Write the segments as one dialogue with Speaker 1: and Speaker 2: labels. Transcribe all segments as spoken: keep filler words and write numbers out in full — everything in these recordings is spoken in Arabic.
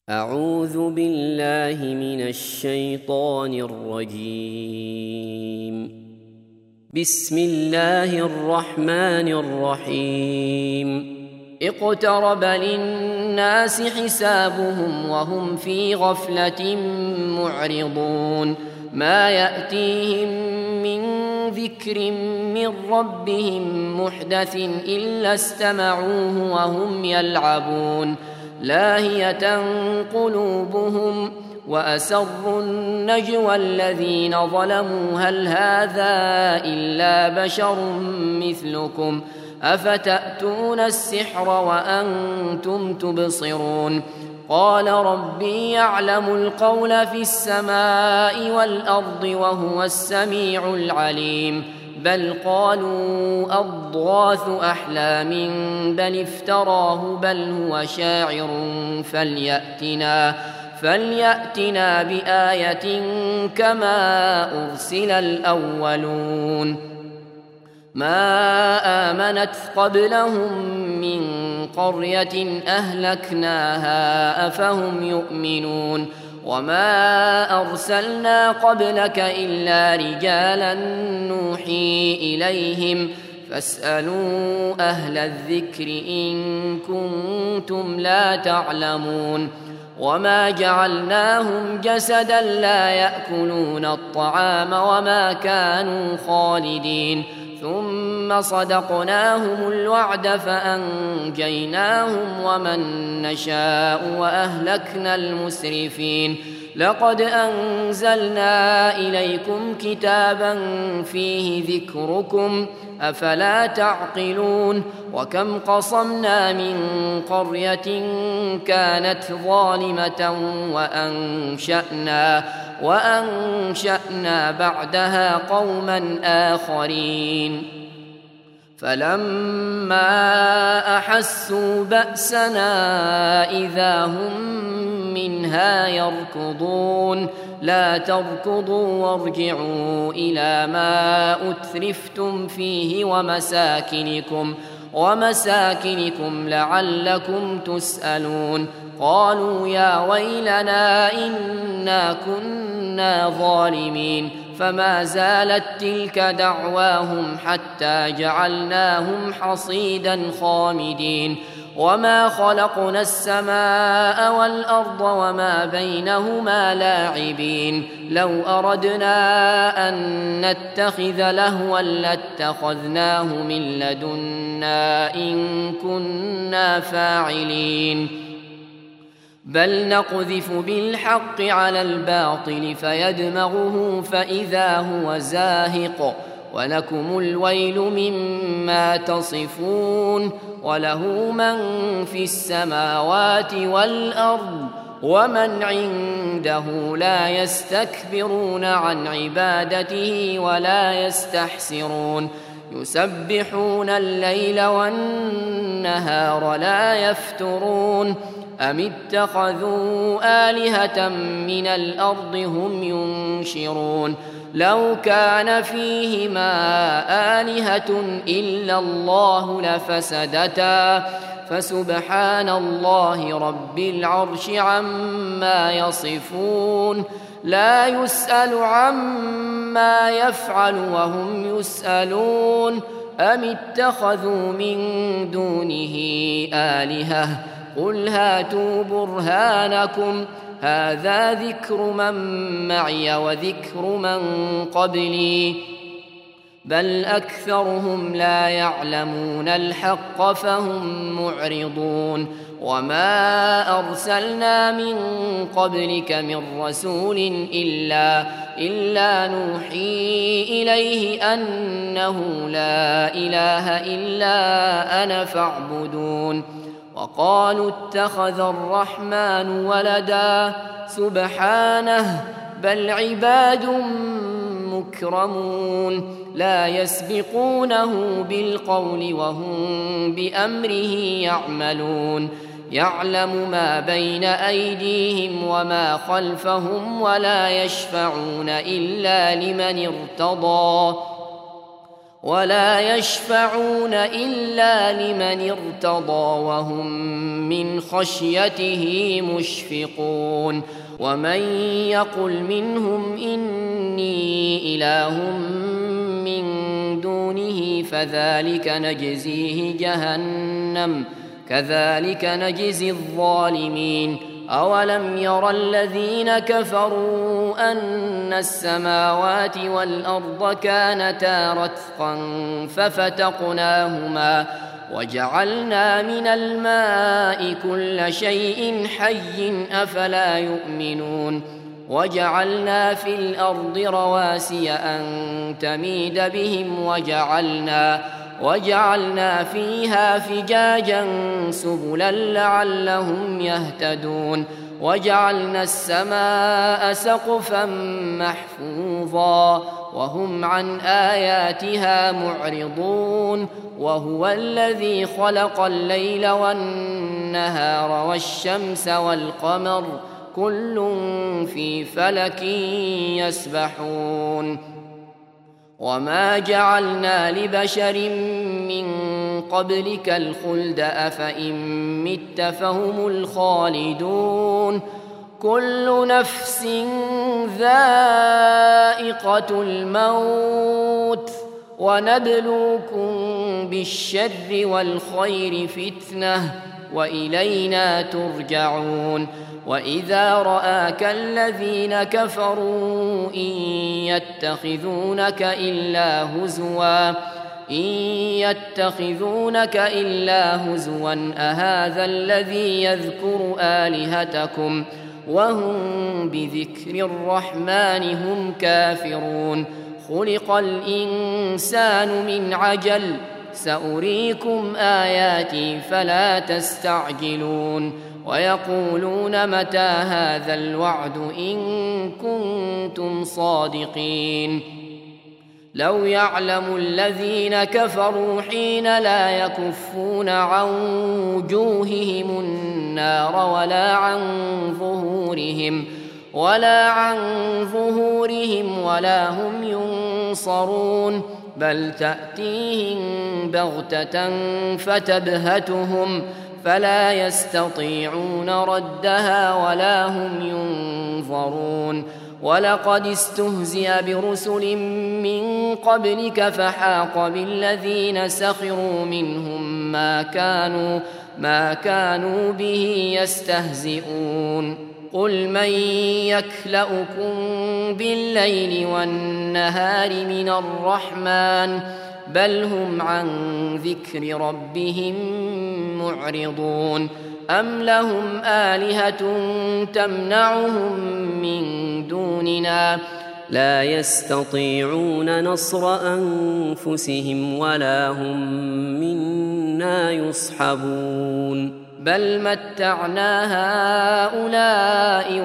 Speaker 1: أعوذ بالله من الشيطان الرجيم. بسم الله الرحمن الرحيم. اقترب للناس حسابهم وهم في غفلة معرضون. ما يأتيهم من ذكر من ربهم محدث إلا استمعوه وهم يلعبون. لاهية قلوبهم وأسروا النجوى الذين ظلموا هل هذا إلا بشر مثلكم أفتأتون السحر وأنتم تبصرون. قال ربي يعلم القول في السماء والأرض وهو السميع العليم. بل قالوا أضغاث أحلام بل افتراه بل هو شاعر فليأتنا, فليأتنا بآية كما أرسل الأولون. ما آمنت قبلهم من قرية أهلكناها أفهم يؤمنون. وما أرسلنا قبلك إلا رجالا نوحي إليهم فاسألوا أهل الذكر إن كنتم لا تعلمون. وما جعلناهم جسدا لا يأكلون الطعام وما كانوا خالدين. ثم صدقناهم الوعد فأنجيناهم ومن نشاء وأهلكنا المسرفين. لقد أنزلنا إليكم كتابا فيه ذكركم أفلا تعقلون. وكم قصمنا من قرية كانت ظالمة وأنشأنا, وأنشأنا بعدها قوما آخرين. فلما أحسوا بأسنا إذا هم منها يركضون. لا تركضوا وارجعوا إلى ما أترفتم فيه ومساكنكم, ومساكنكم لعلكم تسألون. قالوا يا ويلنا إنا كنا ظالمين. فما زالت تلك دعواهم حتى جعلناهم حصيدا خامدين. وما خلقنا السماء والأرض وما بينهما لاعبين. لو أردنا أن نتخذ لهوا لاتخذناه من لدنا إن كنا فاعلين. بل نقذف بالحق على الباطل فيدمغه فإذا هو زاهق. ولكم الويل مما تصفون. وله من في السماوات والأرض ومن عنده لا يستكبرون عن عبادته ولا يستحسرون. يسبحون الليل والنهار لا يفترون. أم اتخذوا آلهة من الأرض هم ينشرون. لو كان فيهما آلهة إلا الله لفسدتا فسبحان الله رب العرش عما يصفون. لا يسأل عما يفعل وهم يسألون. أم اتخذوا من دونه آلهة قل هاتوا برهانكم هذا ذكر من معي وذكر من قبلي بل أكثرهم لا يعلمون الحق فهم معرضون. وما أرسلنا من قبلك من رسول إلا, إلا نوحي إليه أنه لا إله إلا أنا فاعبدون. وقالوا اتخذ الرحمن ولدا سبحانه بل عباد مكرمون لا يسبقونه بالقول وهم بأمره يعملون. يعلم ما بين أيديهم وما خلفهم ولا يشفعون إلا لمن ارتضى ولا يشفعون إلا لمن ارتضى وهم من خشيته مشفقون ومن يقل منهم إني إله من دونه فذلك نجزيه جهنم كذلك نجزي الظالمين أولم ير الذين كفروا أن السماوات والأرض كانتا رتقا ففتقناهما وجعلنا من الماء كل شيء حي أفلا يؤمنون وجعلنا في الأرض رواسي أن تميد بهم وجعلنا وجعلنا فيها فجاجا سبلا لعلهم يهتدون وجعلنا السماء سقفا محفوظا وهم عن آياتها معرضون وهو الذي خلق الليل والنهار والشمس والقمر كل في فلك يسبحون وما جعلنا لبشر من قبلك الخلد أفإن مت فهم الخالدون كل نفس ذائقة الموت ونبلوكم بالشر والخير فتنة وإلينا ترجعون وإذا رآك الذين كفروا إن يتخذونك إلا هزوا إن يتخذونك إلا هزوا أهذا الذي يذكر آلهتكم وهم بذكر الرحمن هم كافرون خلق الإنسان من عجل سأريكم آياتي فلا تستعجلون ويقولون متى هذا الوعد إن كنتم صادقين لو يعلم الذين كفروا حين لا يكفون عن وجوههم النار ولا عن ظهورهم ولا عن ظهورهم ولا هم ينصرون بل تأتيهم بغتة فتبهتهم فلا يستطيعون ردها ولا هم ينظرون ولقد استهزئ برسل من قبلك فحاق بالذين سخروا منهم ما كانوا ما كانوا به يستهزئون قل من يكلؤكم بالليل والنهار من الرحمن بل هم عن ذكر ربهم معرضون أم لهم آلهة تمنعهم من دوننا
Speaker 2: لا يستطيعون نصر أنفسهم ولا هم منا يصحبون
Speaker 1: بل متعنا هؤلاء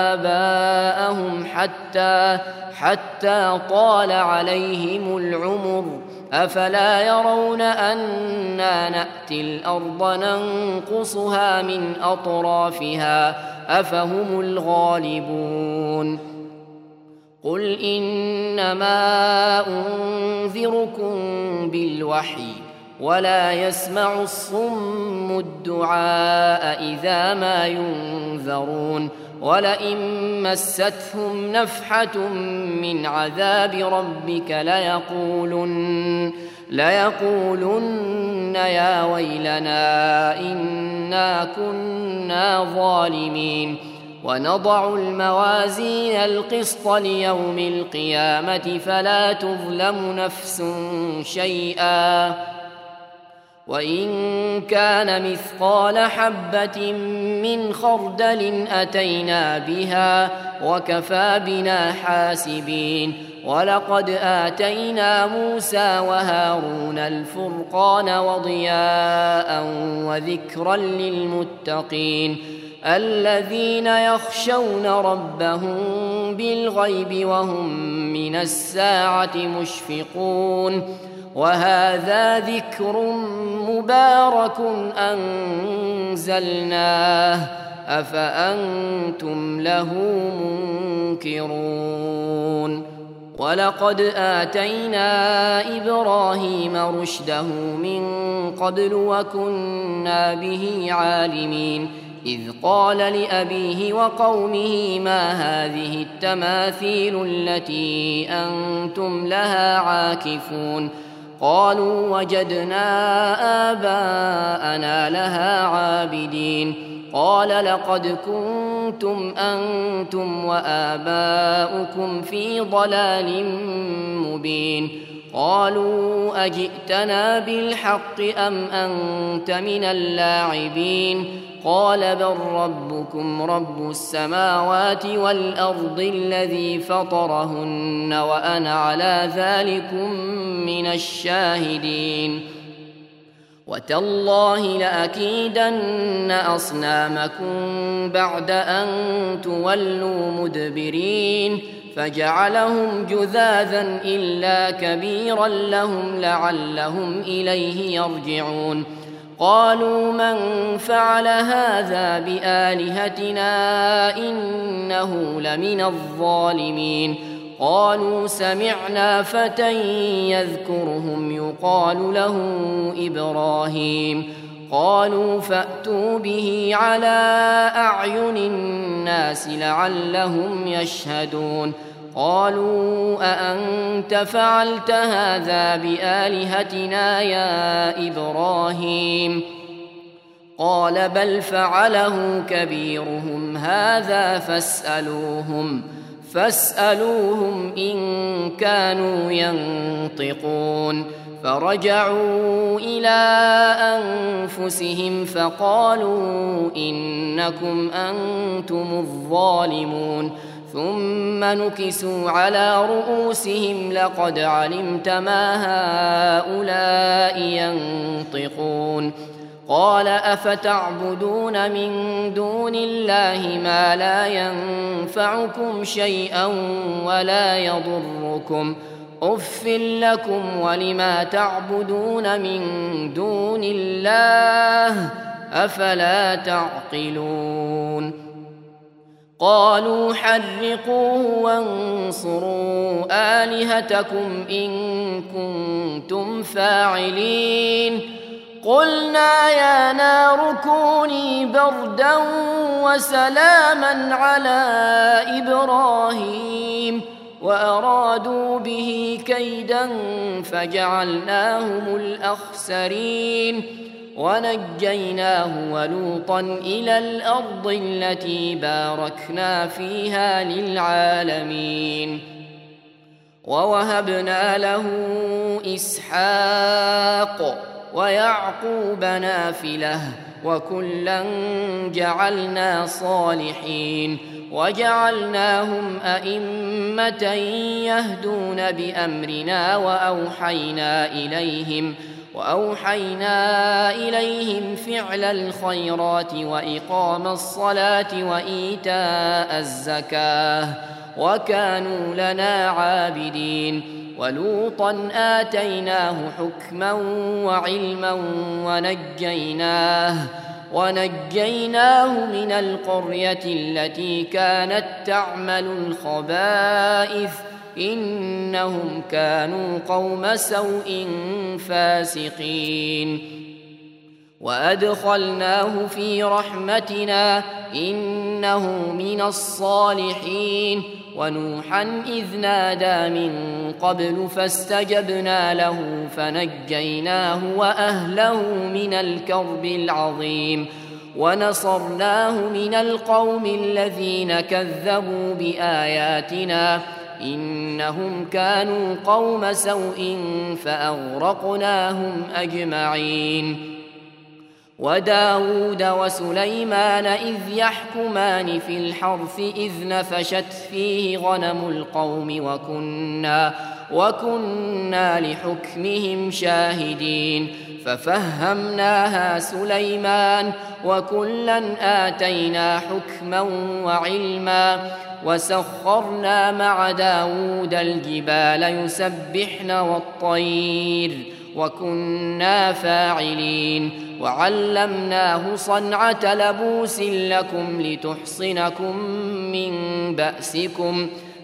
Speaker 1: وآباءهم حتى حتى طال عليهم العمر أفلا يرون أنا نأتي الأرض ننقصها من أطرافها أفهم الغالبون قل إنما أنذركم بالوحي ولا يسمع الصم الدعاء إذا ما ينذرون ولئن مستهم نفحة من عذاب ربك ليقولن ليقولن يا ويلنا إنا كنا ظالمين ونضع الموازين القسط ليوم القيامة فلا تظلم نفس شيئا وإن كان مثقال حبة من خردل أتينا بها وكفى بنا حاسبين ولقد آتينا موسى وهارون الفرقان وضياء وذكرا للمتقين الذين يخشون ربهم بالغيب وهم من الساعة مشفقون وهذا ذكر مبارك أنزلناه أفأنتم له منكرون ولقد آتينا إبراهيم رشده من قبل وكنا به عالمين إذ قال لأبيه وقومه ما هذه التماثيل التي أنتم لها عاكفون قالوا وجدنا آباءنا لها عابدين قال لقد كنتم أنتم وآباؤكم في ضلال مبين قالوا أجئتنا بالحق أم أنت من اللاعبين قال بل ربكم رب السماوات والأرض الذي فطرهن وأنا على ذلكم من الشاهدين وتالله لأكيدن أصنامكم بعد أن تولوا مدبرين فجعلهم جذاذا إلا كبيرا لهم لعلهم إليه يرجعون قالوا من فعل هذا بآلهتنا إنه لمن الظالمين قالوا سمعنا فتى يذكرهم يقال له إبراهيم قالوا فأتوا به على أعين الناس لعلهم يشهدون قالوا أأنت فعلت هذا بآلهتنا يا إبراهيم قال بل فعله كبيرهم هذا فاسألوهم فاسألوهم إن كانوا ينطقون فرجعوا إلى أنفسهم فقالوا إنكم أنتم الظالمون ثم نكسوا على رؤوسهم لقد علمت ما هؤلاء ينطقون قال أفتعبدون من دون الله ما لا ينفعكم شيئا ولا يضركم أف لكم ولما تعبدون من دون الله أفلا تعقلون قالوا حرقوه وانصروا آلهتكم إن كنتم فاعلين قلنا يا نار كوني بردا وسلاما على إبراهيم وأرادوا به كيدا فجعلناهم الأخسرين ونجيناه ولوطا إلى الأرض التي باركنا فيها للعالمين ووهبنا له إسحاق ويعقوب نافلة وكلا جعلنا صالحين وجعلناهم أئمة يهدون بأمرنا وأوحينا إليهم وأوحينا إليهم فعل الخيرات وإقام الصلاة وإيتاء الزكاة وكانوا لنا عابدين ولوطا آتيناه حكما وعلما ونجيناه ونجيناه من القرية التي كانت تعمل الخبائث إنهم كانوا قوم سوء فاسقين وأدخلناه في رحمتنا إنه من الصالحين ونوحا إذ نادى من قبل فاستجبنا له فنجيناه وأهله من الكرب العظيم ونصرناه من القوم الذين كذبوا بآياتنا إنهم كانوا قوم سوء فأغرقناهم أجمعين وداود وسليمان إذ يحكمان في الحرث إذ نفشت فيه غنم القوم وكنا, وكنا لحكمهم شاهدين ففهمناها سليمان وكلا آتينا حكما وعلما وسخرنا مع داود الجبال يسبحن والطير وكنا فاعلين وعلمناه صنعة لبوس لكم لتحصنكم من بأسكم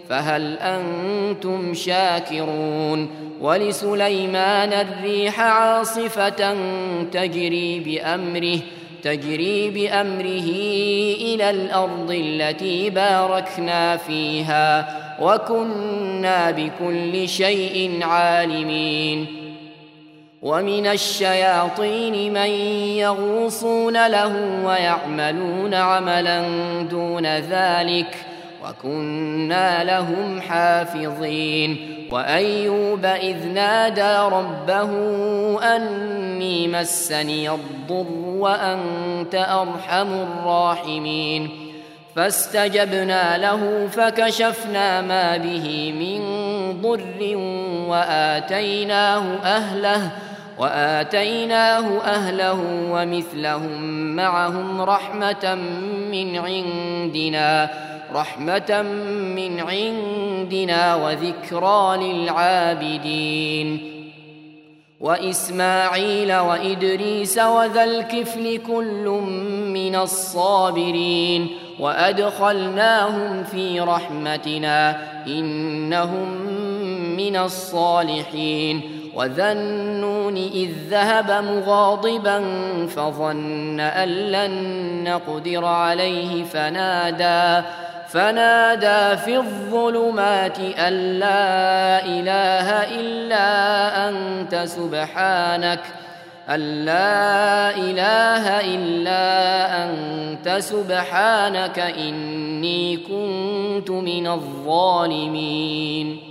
Speaker 1: فهل أنتم شاكرون ولسليمان الريح عاصفة تجري بأمره تجري بأمره إلى الأرض التي باركنا فيها وكنا بكل شيء عالمين ومن الشياطين من يغوصون له ويعملون عملا دون ذلك وكنا لهم حافظين وأيوب إذ نادى ربه أني مسني الضر وأنت أرحم الراحمين فاستجبنا له فكشفنا ما به من ضر وآتيناه أهله وآتيناه أهله ومثلهم معهم رحمة من عندنا رحمة من عندنا وذكرى للعابدين وإسماعيل وإدريس وذا الكفل كل من الصابرين وأدخلناهم في رحمتنا إنهم من الصالحين وذا النون إذ ذهب مغاضبا فظن أن لن نقدر عليه فنادى فنادى في الظلمات أن لا إله إلا أنت سبحانك أن لا إله إلا أنت سبحانك إني كنت من الظالمين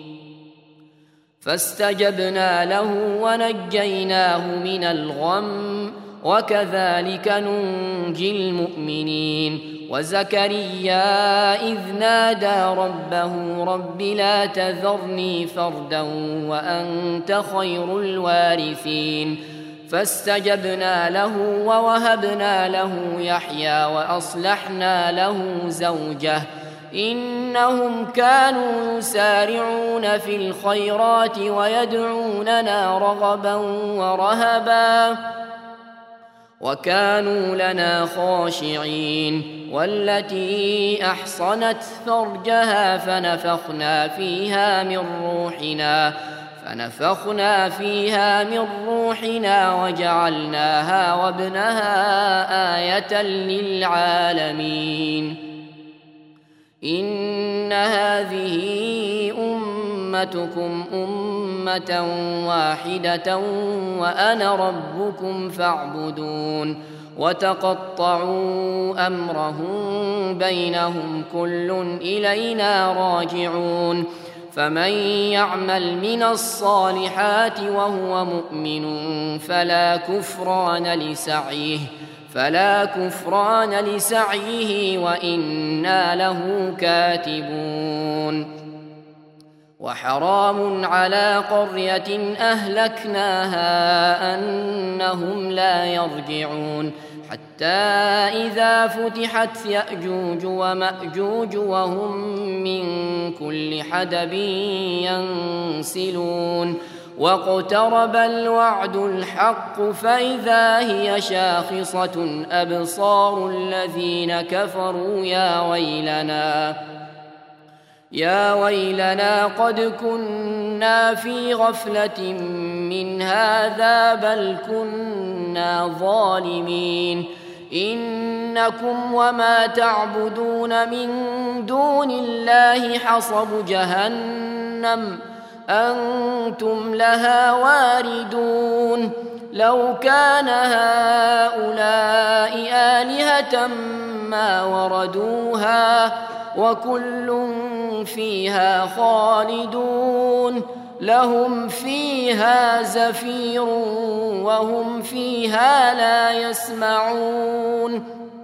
Speaker 1: فاستجبنا له ونجيناه من الغم وكذلك ننجي المؤمنين وزكريا إذ نادى ربه رب لا تذرني فردا وأنت خير الوارثين فاستجبنا له ووهبنا له يحيى وأصلحنا له زوجه إنهم كانوا يسارعون في الخيرات ويدعوننا رغبا ورهبا وكانوا لنا خاشعين والتي أحصنت فرجها فنفخنا فيها من روحنا فنفخنا فيها من روحنا وجعلناها وابنها آية للعالمين إن هذه أمتكم أمة واحدة وأنا ربكم فاعبدون وتقطعوا أمرهم بينهم كل إلينا راجعون فمن يعمل من الصالحات وهو مؤمن فلا كفران لسعيه فلا كفران لسعيه وإنا له كاتبون وحرام على قرية أهلكناها أنهم لا يرجعون حتى إذا فتحت يأجوج ومأجوج وهم من كل حدب ينسلون واقترب الوعد الحق فإذا هي شاخصة أبصار الذين كفروا يا ويلنا يا ويلنا قد كنا في غفلة من هذا بل كنا ظالمين إنكم وما تعبدون من دون الله حصب جهنم أنتم لها واردون لو كان هؤلاء آلهة ما وردوها وكل فيها خالدون لهم فيها زفير وهم فيها لا يسمعون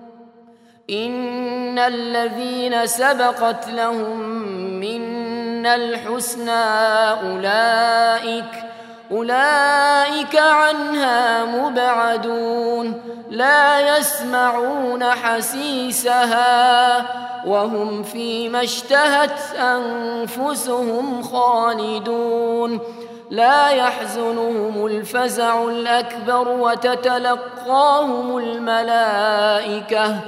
Speaker 1: إن الذين سبقت لهم منا الحسنى أولئك أولئك عنها مبعدون لا يسمعون حسيسها وهم فيما اشتهت أنفسهم خالدون لا يحزنهم الفزع الأكبر وتتلقاهم الملائكة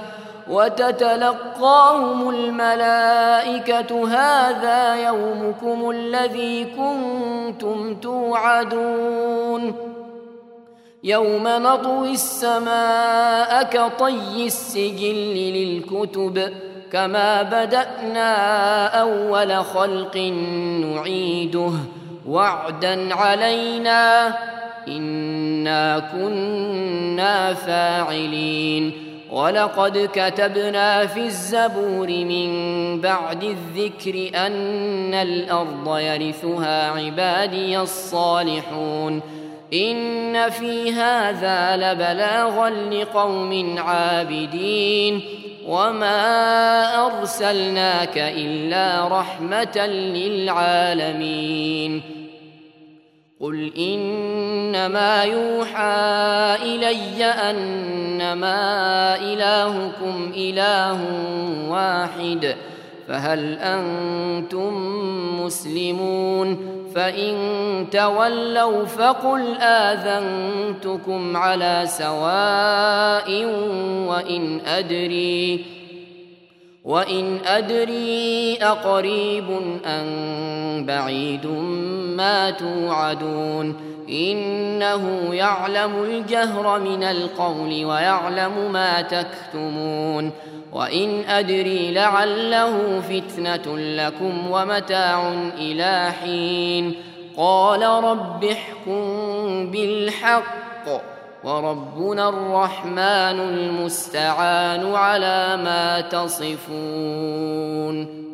Speaker 1: وتتلقاهم الملائكة هذا يومكم الذي كنتم توعدون يوم نطوي السماء كطي السجل للكتب كما بدأنا أول خلق نعيده وعدا علينا إنا كنا فاعلين ولقد كتبنا في الزبور من بعد الذكر أن الأرض يرثها عبادي الصالحون إن في هذا لبلاغا لقوم عابدين وما أرسلناك إلا رحمة للعالمين قل إنما يوحى إلي أنما إلهكم إله واحد فهل أنتم مسلمون فإن تولوا فقل آذنتكم على سواء وإن أدري وإن أدري أقريب أم بعيد ما توعدون إنه يعلم الجهر من القول ويعلم ما تكتمون وإن أدري لعله فتنة لكم ومتاع إلى حين قال رب احكم بالحق وربنا الرحمن المستعان على ما تصفون.